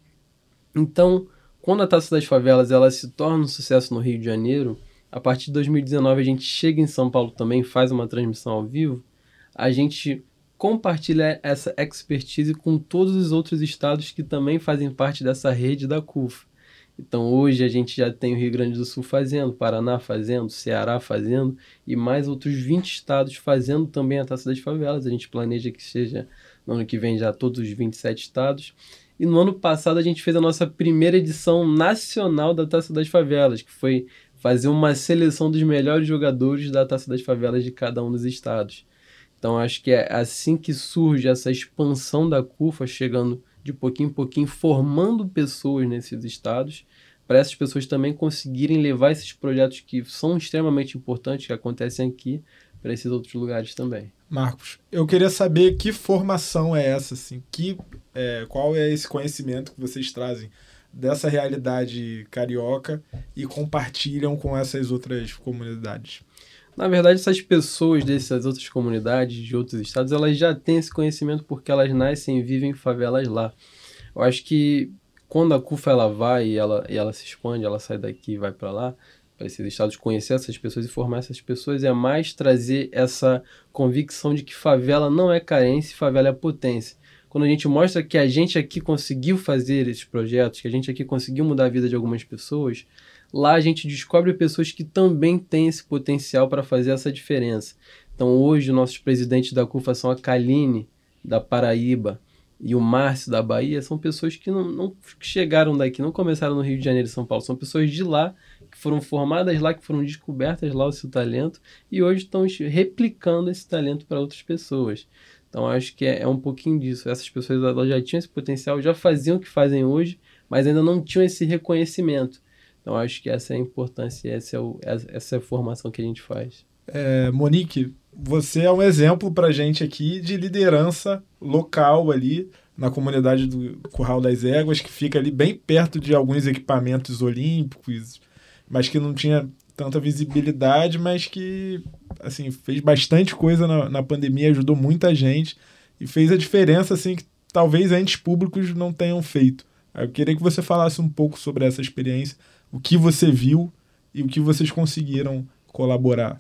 Speaker 3: Então, quando a Taça das Favelas ela se torna um sucesso no Rio de Janeiro, a partir de dois mil e dezenove a gente chega em São Paulo também, faz uma transmissão ao vivo, a gente compartilha essa expertise com todos os outros estados que também fazem parte dessa rede da CUFA. Então hoje a gente já tem o Rio Grande do Sul fazendo, Paraná fazendo, Ceará fazendo e mais outros vinte estados fazendo também a Taça das Favelas. A gente planeja que seja no ano que vem já todos os vinte e sete estados. E no ano passado a gente fez a nossa primeira edição nacional da Taça das Favelas, que foi fazer uma seleção dos melhores jogadores da Taça das Favelas de cada um dos estados. Então acho que é assim que surge essa expansão da CUFA, chegando de pouquinho em pouquinho, formando pessoas nesses estados, para essas pessoas também conseguirem levar esses projetos que são extremamente importantes, que acontecem aqui, para esses outros lugares também.
Speaker 5: Marcos, eu queria saber que formação é essa, assim, que, é, qual é esse conhecimento que vocês trazem dessa realidade carioca e compartilham com essas outras comunidades?
Speaker 3: Na verdade, essas pessoas dessas outras comunidades, de outros estados, elas já têm esse conhecimento porque elas nascem e vivem em favelas lá. Eu acho que quando a CUFA ela vai e ela, e ela se expande, ela sai daqui e vai para lá, para esses estados, conhecer essas pessoas e formar essas pessoas, é mais trazer essa convicção de que favela não é carência, favela é potência. Quando a gente mostra que a gente aqui conseguiu fazer esses projetos, que a gente aqui conseguiu mudar a vida de algumas pessoas, lá a gente descobre pessoas que também têm esse potencial para fazer essa diferença. Então hoje nossos presidentes da CUFA são a Kaline, da Paraíba, e o Márcio, da Bahia, são pessoas que não, não chegaram daqui, não começaram no Rio de Janeiro e São Paulo, são pessoas de lá, que foram formadas lá, que foram descobertas lá o seu talento, e hoje estão replicando esse talento para outras pessoas. Então acho que é, é um pouquinho disso. Essas pessoas elas já tinham esse potencial, já faziam o que fazem hoje, mas ainda não tinham esse reconhecimento. Então acho que essa é a importância, essa é, o, essa é a formação que a gente faz.
Speaker 5: É, Monique, você é um exemplo para a gente aqui de liderança local ali na comunidade do Curral das Éguas, que fica ali bem perto de alguns equipamentos olímpicos, mas que não tinha tanta visibilidade, mas que assim, fez bastante coisa na, na pandemia, ajudou muita gente e fez a diferença assim, que talvez entes públicos não tenham feito. Eu queria que você falasse um pouco sobre essa experiência, o que você viu e o que vocês conseguiram colaborar.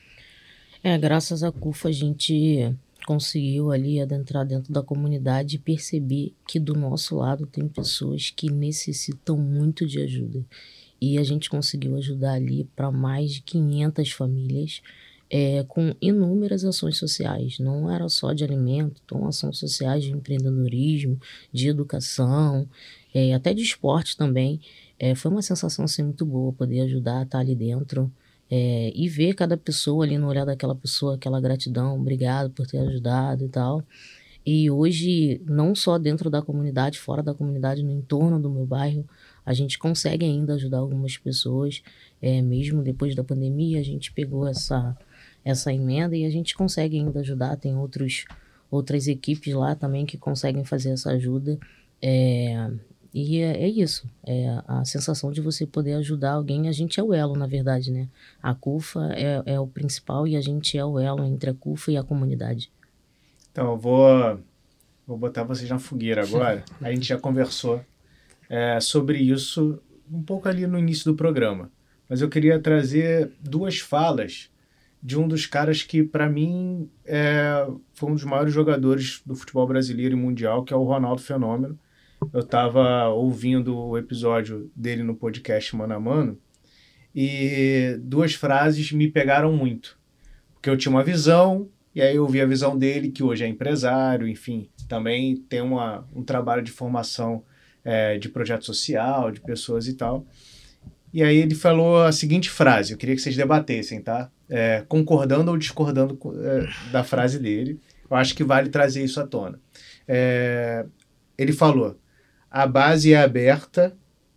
Speaker 4: É, graças à CUFA a gente conseguiu ali adentrar dentro da comunidade e perceber que do nosso lado tem pessoas que necessitam muito de ajuda. E a gente conseguiu ajudar ali para mais de quinhentas famílias é, com inúmeras ações sociais. Não era só de alimento, então ações sociais de empreendedorismo, de educação, é, até de esporte também. É, foi uma sensação assim, muito boa poder ajudar a estar ali dentro. É, e ver cada pessoa ali no olhar daquela pessoa, aquela gratidão, obrigado por ter ajudado e tal. E hoje, não só dentro da comunidade, fora da comunidade, no entorno do meu bairro, a gente consegue ainda ajudar algumas pessoas. É, mesmo depois da pandemia, a gente pegou essa, essa emenda e a gente consegue ainda ajudar. Tem outros, outras equipes lá também que conseguem fazer essa ajuda. É, E é, é isso, é a sensação de você poder ajudar alguém. A gente é o elo, na verdade, né? A CUFA é, é o principal e a gente é o elo entre a CUFA e a comunidade.
Speaker 2: Então, eu vou, vou botar vocês na fogueira agora. A gente já conversou é, sobre isso um pouco ali no início do programa. Mas eu queria trazer duas falas de um dos caras que, para mim, é, foi um dos maiores jogadores do futebol brasileiro e mundial, que é o Ronaldo Fenômeno. Eu estava ouvindo o episódio dele no podcast Mano a Mano e duas frases me pegaram muito. Porque eu tinha uma visão, e aí eu vi a visão dele, que hoje é empresário, enfim, também tem uma, um trabalho de formação é, de projeto social, de pessoas e tal. E aí ele falou a seguinte frase, eu queria que vocês debatessem, tá? É, concordando ou discordando é, da frase dele. Eu acho que vale trazer isso à tona. É, ele falou, a base é aberta...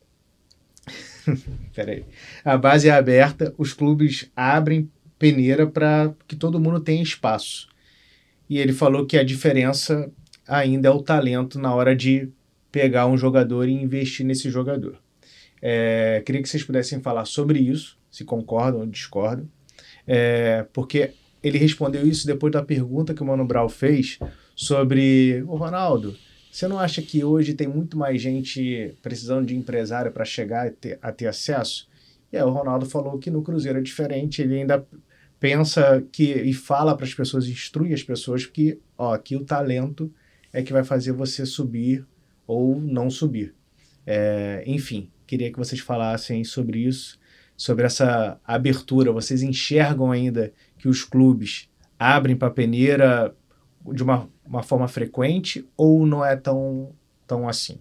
Speaker 2: Peraí. A base é aberta, os clubes abrem peneira para que todo mundo tenha espaço. E ele falou que a diferença ainda é o talento na hora de pegar um jogador e investir nesse jogador. É, queria que vocês pudessem falar sobre isso, se concordam ou discordam, é, porque ele respondeu isso depois da pergunta que o Mano Brown fez sobre o Ronaldo. Você não acha que hoje tem muito mais gente precisando de empresário para chegar a ter, a ter acesso? E aí o Ronaldo falou que no Cruzeiro é diferente, ele ainda pensa que, e fala para as pessoas, instrui as pessoas que ó, aqui o talento é que vai fazer você subir ou não subir. É, enfim, queria que vocês falassem sobre isso, sobre essa abertura. Vocês enxergam ainda que os clubes abrem para a peneira de uma, uma forma frequente ou não é tão, tão assim?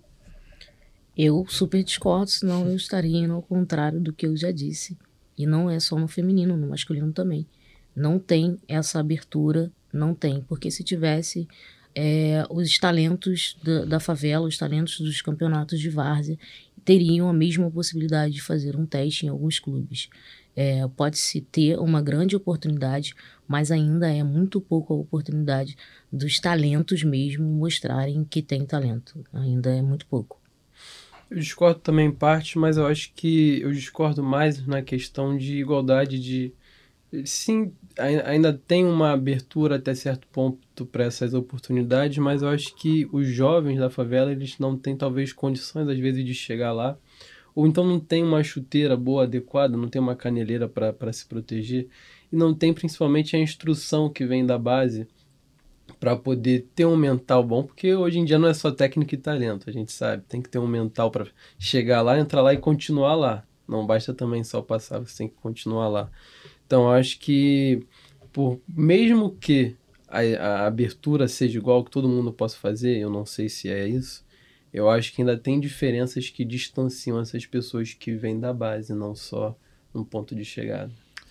Speaker 4: Eu super discordo, senão eu estaria indo ao contrário do que eu já disse. E não é só no feminino, no masculino também. Não tem essa abertura, não tem. Porque se tivesse é, os talentos da, da favela, os talentos dos campeonatos de várzea, teriam a mesma possibilidade de fazer um teste em alguns clubes. É, pode-se ter uma grande oportunidade, mas ainda é muito pouco a oportunidade dos talentos mesmo mostrarem que tem talento. Ainda é muito pouco.
Speaker 3: Eu discordo também em parte, mas eu acho que eu discordo mais na questão de igualdade de... Sim, ainda tem uma abertura até certo ponto para essas oportunidades, mas eu acho que os jovens da favela, eles não têm talvez condições às vezes de chegar lá, ou então não tem uma chuteira boa, adequada, não tem uma caneleira para se proteger, e não tem principalmente a instrução que vem da base para poder ter um mental bom, porque hoje em dia não é só técnica e talento, a gente sabe, tem que ter um mental para chegar lá, entrar lá e continuar lá. Não basta também só passar, você tem que continuar lá. Então, acho que, por, mesmo que a, a abertura seja igual, que todo mundo possa fazer, eu não sei se é isso, eu acho que ainda tem diferenças que distanciam essas pessoas que vêm da base, não só no ponto de chegada.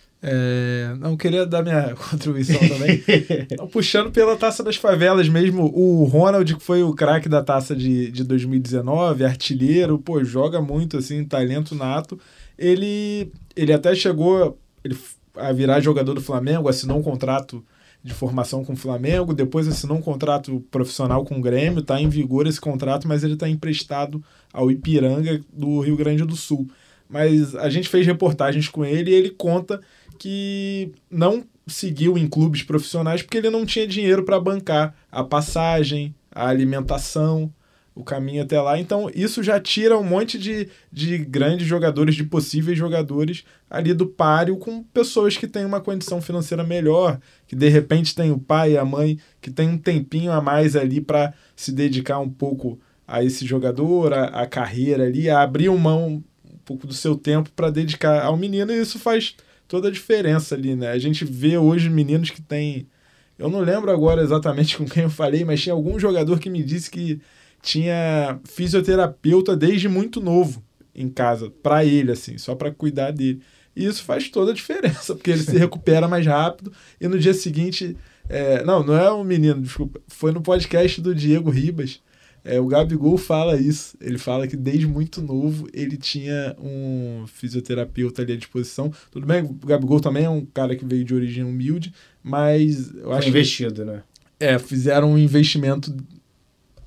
Speaker 5: É, não queria dar minha contribuição também. Então, puxando pela Taça das Favelas mesmo, o Ronald, que foi o craque da Taça de, de dois mil e dezenove, artilheiro, pô, joga muito, assim, talento nato. Ele, ele até chegou ele, a virar jogador do Flamengo, assinou um contrato de formação com o Flamengo, depois assinou um contrato profissional com o Grêmio, está em vigor esse contrato, mas ele está emprestado ao Ipiranga do Rio Grande do Sul. Mas a gente fez reportagens com ele e ele conta que não seguiu em clubes profissionais porque ele não tinha dinheiro para bancar a passagem, a alimentação, o caminho até lá. Então isso já tira um monte de, de grandes jogadores, de possíveis jogadores ali do páreo, com pessoas que têm uma condição financeira melhor, que de repente tem o pai e a mãe que tem um tempinho a mais ali para se dedicar um pouco a esse jogador, a, a carreira ali, a abrir mão um pouco do seu tempo para dedicar ao menino, e isso faz toda a diferença ali, né? A gente vê hoje meninos que têm... Eu não lembro agora exatamente com quem eu falei, mas tinha algum jogador que me disse que tinha fisioterapeuta desde muito novo em casa, para ele, assim, só para cuidar dele. E isso faz toda a diferença, porque ele se recupera mais rápido e no dia seguinte... É... Não, não é um menino, desculpa. Foi no podcast do Diego Ribas. É, o Gabigol fala isso, ele fala que desde muito novo ele tinha um fisioterapeuta ali à disposição. Tudo bem, o Gabigol também é um cara que veio de origem humilde, mas eu acho
Speaker 2: investido,
Speaker 5: que,
Speaker 2: né?
Speaker 5: É, fizeram um investimento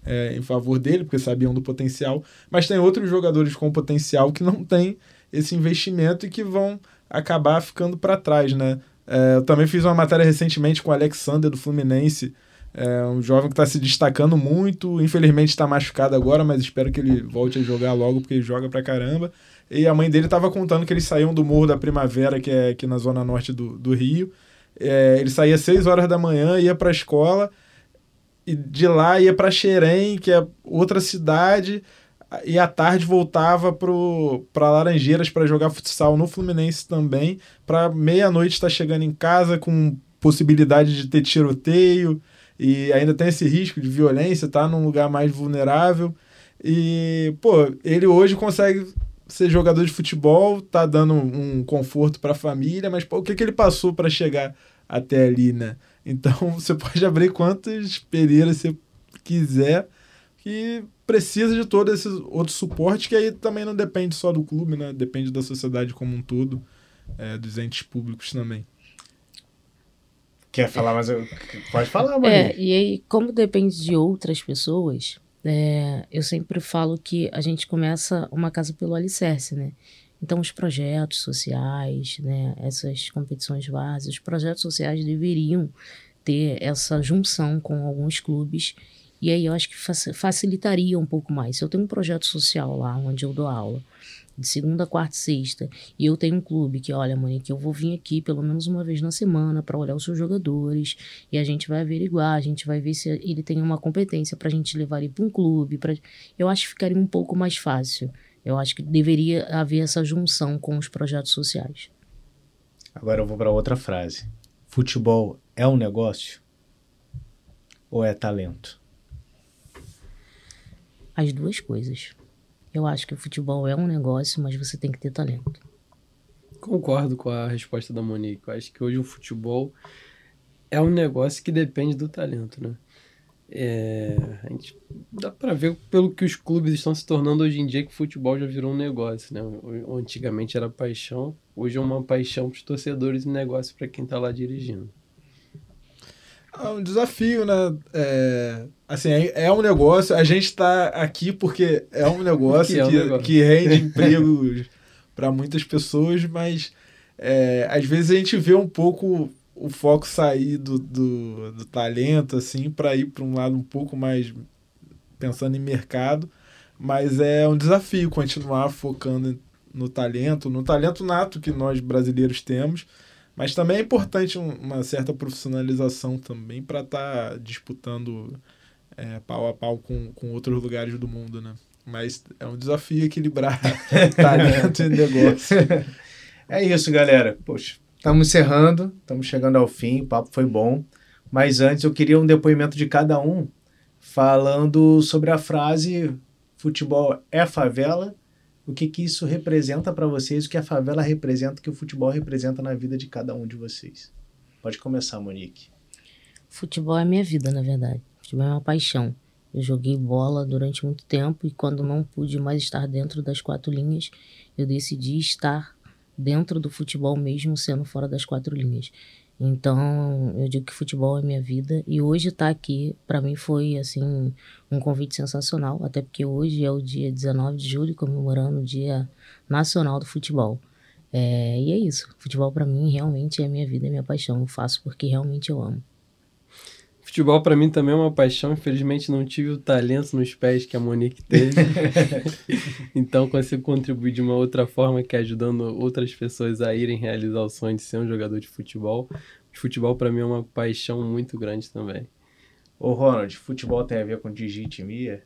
Speaker 5: é, em favor dele, porque sabiam do potencial, mas tem outros jogadores com potencial que não têm esse investimento e que vão acabar ficando para trás, né? É, eu também fiz uma matéria recentemente com o Alexander do Fluminense, é um jovem que está se destacando muito, infelizmente está machucado agora, mas espero que ele volte a jogar logo, porque ele joga pra caramba. E a mãe dele estava contando que eles saíam do Morro da Primavera, que é aqui na zona norte do, do Rio. É, ele saía às seis horas da manhã, ia para a escola, e de lá ia para Xerém, que é outra cidade, e à tarde voltava para Laranjeiras para jogar futsal no Fluminense também, para meia-noite estar chegando em casa com possibilidade de ter tiroteio, e ainda tem esse risco de violência, tá num lugar mais vulnerável. E, pô, ele hoje consegue ser jogador de futebol, tá dando um conforto para a família, mas pô, o que, que ele passou para chegar até ali, né? Então você pode abrir quantas peneiras você quiser, que precisa de todo esse outro suporte, que aí também não depende só do clube, né? Depende da sociedade como um todo, é, dos entes públicos também.
Speaker 2: Quer falar, mas eu... pode falar, mãe.
Speaker 4: É, e aí, como depende de outras pessoas, é, eu sempre falo que a gente começa uma casa pelo alicerce, né? Então, os projetos sociais, né, essas competições básicas, os projetos sociais deveriam ter essa junção com alguns clubes, e aí eu acho que facilitaria um pouco mais. Se eu tenho um projeto social lá, onde eu dou aula, de segunda, quarta e sexta, e eu tenho um clube que, olha, Monique, eu vou vir aqui pelo menos uma vez na semana para olhar os seus jogadores, e a gente vai averiguar, a gente vai ver se ele tem uma competência para a gente levar ele para um clube. Pra... Eu acho que ficaria um pouco mais fácil. Eu acho que deveria haver essa junção com os projetos sociais.
Speaker 2: Agora eu vou para outra frase. Futebol é um negócio ou é talento?
Speaker 4: As duas coisas. Eu acho que o futebol é um negócio, mas você tem que ter talento.
Speaker 3: Concordo com a resposta da Monique. Eu acho que hoje o futebol é um negócio que depende do talento, né? É, a gente dá para ver pelo que os clubes estão se tornando hoje em dia, que o futebol já virou um negócio, né? Antigamente era paixão, hoje é uma paixão para os torcedores e um negócio para quem está lá dirigindo.
Speaker 5: É um desafio, né? É, assim, é, é um negócio. A gente está aqui porque é um negócio que, é um que, negócio. que rende empregos para muitas pessoas, mas é, às vezes a gente vê um pouco o foco sair do, do, do talento, assim, para ir para um lado um pouco mais pensando em mercado, mas é um desafio continuar focando no talento, no talento nato que nós brasileiros temos. Mas também é importante uma certa profissionalização também para estar tá disputando é, pau a pau com, com outros lugares do mundo, né? Mas é um desafio equilibrar talento e negócio.
Speaker 2: É isso, galera. Poxa, estamos encerrando, estamos chegando ao fim, o papo foi bom. Mas antes eu queria um depoimento de cada um falando sobre a frase futebol é favela. O que, que isso representa para vocês, o que a favela representa, o que o futebol representa na vida de cada um de vocês. Pode começar, Monique.
Speaker 4: Futebol é minha vida, na verdade. Futebol é uma paixão. Eu joguei bola durante muito tempo e quando não pude mais estar dentro das quatro linhas, eu decidi estar dentro do futebol mesmo sendo fora das quatro linhas. Então, eu digo que futebol é minha vida e hoje estar aqui, para mim, foi assim um convite sensacional, até porque hoje é o dia dezenove de julho, comemorando o Dia Nacional do Futebol. É, e é isso, futebol para mim realmente é minha vida, é minha paixão, eu faço porque realmente eu amo.
Speaker 3: Futebol para mim também é uma paixão, infelizmente não tive o talento nos pés que a Monique teve, então consigo contribuir de uma outra forma, que é ajudando outras pessoas a irem realizar o sonho de ser um jogador de futebol. Futebol para mim é uma paixão muito grande também.
Speaker 2: Ô Ronald, futebol tem a ver com digitimia?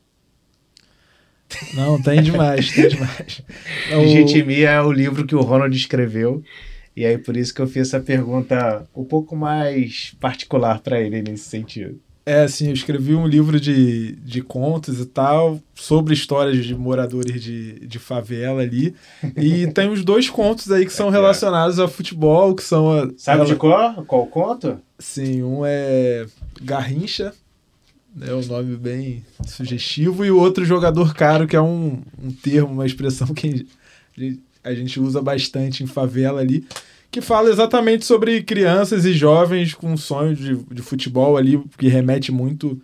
Speaker 5: Não, tem demais, tem demais.
Speaker 2: Digitimia é o livro que o Ronald escreveu. E aí, por isso que eu fiz essa pergunta um pouco mais particular para ele nesse sentido.
Speaker 5: É, assim, eu escrevi um livro de, de contos e tal, sobre histórias de moradores de, de favela ali. E tem os dois contos aí que são relacionados ao futebol, que são... A,
Speaker 2: Sabe
Speaker 5: ela...
Speaker 2: de qual? Qual conto?
Speaker 5: Sim, um é Garrincha, é um nome bem sugestivo, e o outro Jogador Caro, que é um, um termo, uma expressão que a gente usa bastante em favela ali, que fala exatamente sobre crianças e jovens com sonho de, de futebol ali, que remete muito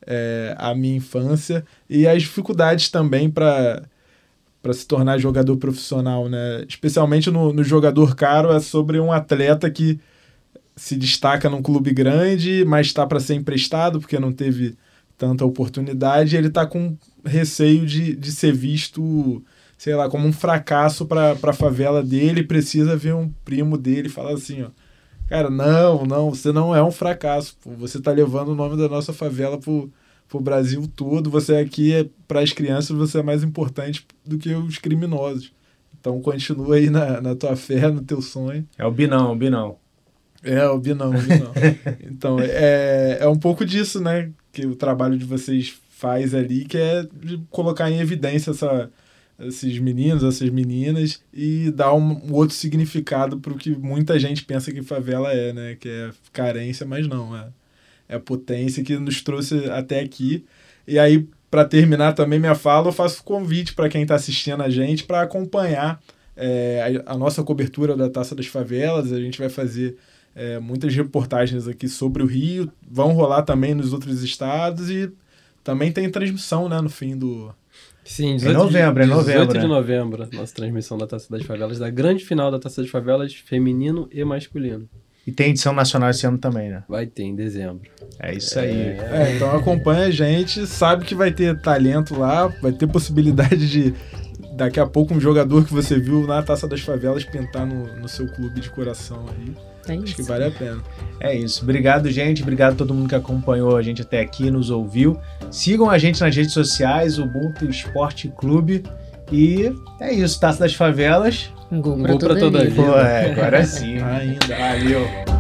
Speaker 5: é, a minha infância e as dificuldades também para para se tornar jogador profissional, né? Especialmente no, no jogador caro, é sobre um atleta que se destaca num clube grande, mas está para ser emprestado porque não teve tanta oportunidade, e ele está com receio de, de ser visto, sei lá, como um fracasso para a favela dele, precisa ver um primo dele falar assim, ó, cara, não, não, você não é um fracasso, pô, você está levando o nome da nossa favela pro pro Brasil todo, você aqui, é, para as crianças, você é mais importante do que os criminosos. Então, continua aí na, na tua fé, no teu sonho.
Speaker 2: É o Binão, o Binão.
Speaker 5: É, o Binão, o Binão. Então, é, é um pouco disso, né, que o trabalho de vocês faz ali, que é de colocar em evidência essa, esses meninos, essas meninas, e dar um, um outro significado para o que muita gente pensa que favela é, né, que é carência, mas não, é É a potência que nos trouxe até aqui. E aí, para terminar também minha fala, eu faço convite para quem está assistindo a gente para acompanhar é, a, a nossa cobertura da Taça das Favelas. A gente vai fazer é, muitas reportagens aqui sobre o Rio. Vão rolar também nos outros estados e também tem transmissão, né, no fim do...
Speaker 3: Sim,
Speaker 2: dezoito, em novembro, é novembro.
Speaker 3: dezoito de novembro, nossa transmissão da Taça das Favelas, da grande final da Taça das Favelas, feminino e masculino.
Speaker 2: E tem edição nacional esse ano também, né?
Speaker 3: Vai ter em dezembro.
Speaker 2: É isso aí.
Speaker 3: É,
Speaker 5: É, então acompanha a gente, sabe que vai ter talento lá, vai ter possibilidade de, daqui a pouco, um jogador que você viu na Taça das Favelas pintar no, no seu clube de coração aí.
Speaker 4: É
Speaker 5: Acho
Speaker 4: isso.
Speaker 5: que vale a pena.
Speaker 2: É isso. Obrigado, gente. Obrigado a todo mundo que acompanhou a gente até aqui, nos ouviu. Sigam a gente nas redes sociais, Ubuntu Esporte Clube. E é isso. Taça das Favelas.
Speaker 4: Um gol
Speaker 3: Um
Speaker 4: pra
Speaker 3: gol pra
Speaker 4: toda
Speaker 3: toda
Speaker 4: a vida.
Speaker 3: vida.
Speaker 2: Pô, é, agora sim.
Speaker 5: Ainda.
Speaker 2: Valeu.